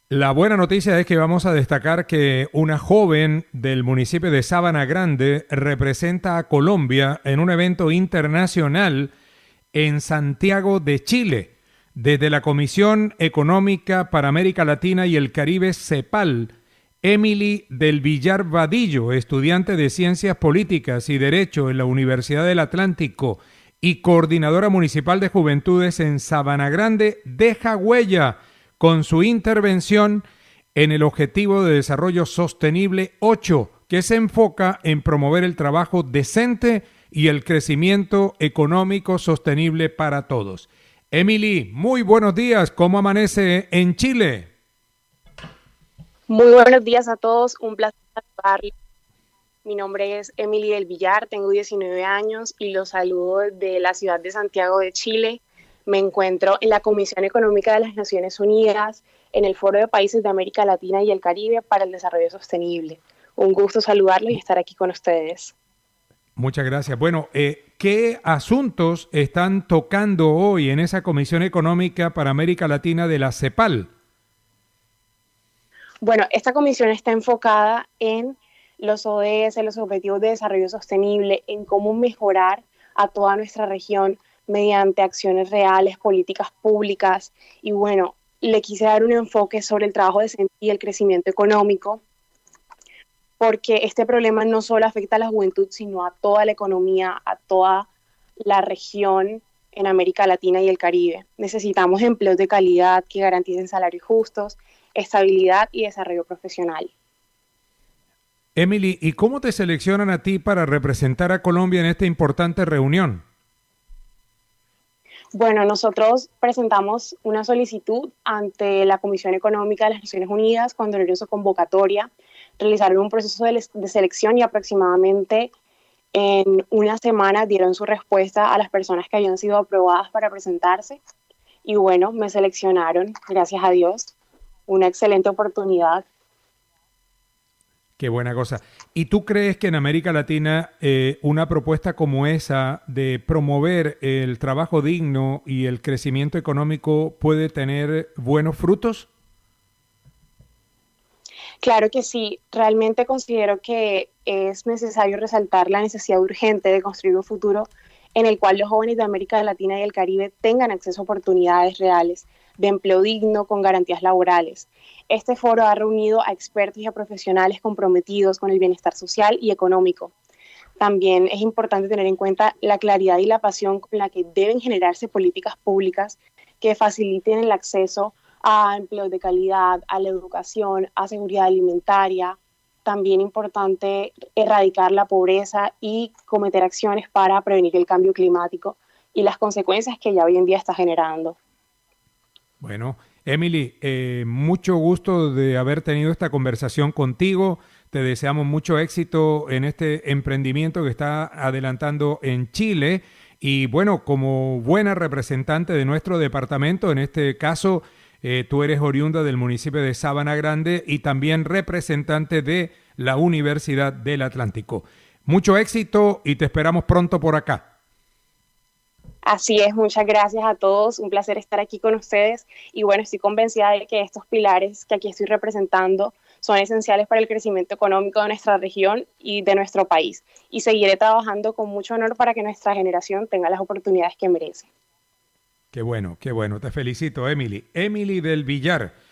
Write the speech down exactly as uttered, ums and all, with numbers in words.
La buena noticia es que vamos a destacar que una joven del municipio de Sabana Grande representa a Colombia en un evento internacional en Santiago de Chile. Desde la Comisión Económica para América Latina y el Caribe, CEPAL, Emily del Villar Vadillo, estudiante de Ciencias Políticas y Derecho en la Universidad del Atlántico y coordinadora municipal de Juventudes en Sabana Grande, deja huella con su intervención en el Objetivo de Desarrollo Sostenible ocho, que se enfoca en promover el trabajo decente y el crecimiento económico sostenible para todos. Emily, muy buenos días. ¿Cómo amanece en Chile? Muy buenos días a todos, un placer saludarles. Mi nombre es Emily del Villar, tengo diecinueve años y los saludo desde la ciudad de Santiago de Chile. Me encuentro en la Comisión Económica de las Naciones Unidas, en el Foro de Países de América Latina y el Caribe para el Desarrollo Sostenible. Un gusto saludarlos y estar aquí con ustedes. Muchas gracias. Bueno, eh, ¿qué asuntos están tocando hoy en esa Comisión Económica para América Latina de la CEPAL? Bueno, esta comisión está enfocada en los O D S, los Objetivos de Desarrollo Sostenible, en cómo mejorar a toda nuestra región mediante acciones reales, políticas públicas. Y bueno, le quise dar un enfoque sobre el trabajo decente y el crecimiento económico, porque este problema no solo afecta a la juventud, sino a toda la economía, a toda la región en América Latina y el Caribe. Necesitamos empleos de calidad que garanticen salarios justos, estabilidad y desarrollo profesional. Emily, ¿y cómo te seleccionan a ti para representar a Colombia en esta importante reunión? Bueno, nosotros presentamos una solicitud ante la Comisión Económica de las Naciones Unidas cuando abrieron su convocatoria. Realizaron un proceso de, de selección y aproximadamente en una semana dieron su respuesta a las personas que habían sido aprobadas para presentarse. Y bueno, me seleccionaron, gracias a Dios. Una excelente oportunidad. Qué buena cosa. ¿Y tú crees que en América Latina eh, una propuesta como esa de promover el trabajo digno y el crecimiento económico puede tener buenos frutos? Claro que sí, realmente considero que es necesario resaltar la necesidad urgente de construir un futuro en el cual los jóvenes de América Latina y el Caribe tengan acceso a oportunidades reales de empleo digno con garantías laborales. Este foro ha reunido a expertos y a profesionales comprometidos con el bienestar social y económico. También es importante tener en cuenta la claridad y la pasión con la que deben generarse políticas públicas que faciliten el acceso a empleos de calidad, a la educación, a seguridad alimentaria. También importante erradicar la pobreza y cometer acciones para prevenir el cambio climático y las consecuencias que ya hoy en día está generando. Bueno, Emily, eh, mucho gusto de haber tenido esta conversación contigo. Te deseamos mucho éxito en este emprendimiento que está adelantando en Chile. Y bueno, como buena representante de nuestro departamento, en este caso, eh, tú eres oriunda del municipio de Sabana Grande y también representante de la Universidad del Atlántico. Mucho éxito y te esperamos pronto por acá. Así es, muchas gracias a todos, un placer estar aquí con ustedes y bueno, estoy convencida de que estos pilares que aquí estoy representando son esenciales para el crecimiento económico de nuestra región y de nuestro país y seguiré trabajando con mucho honor para que nuestra generación tenga las oportunidades que merece. Qué bueno, qué bueno, te felicito, Emily. Emily del Villar,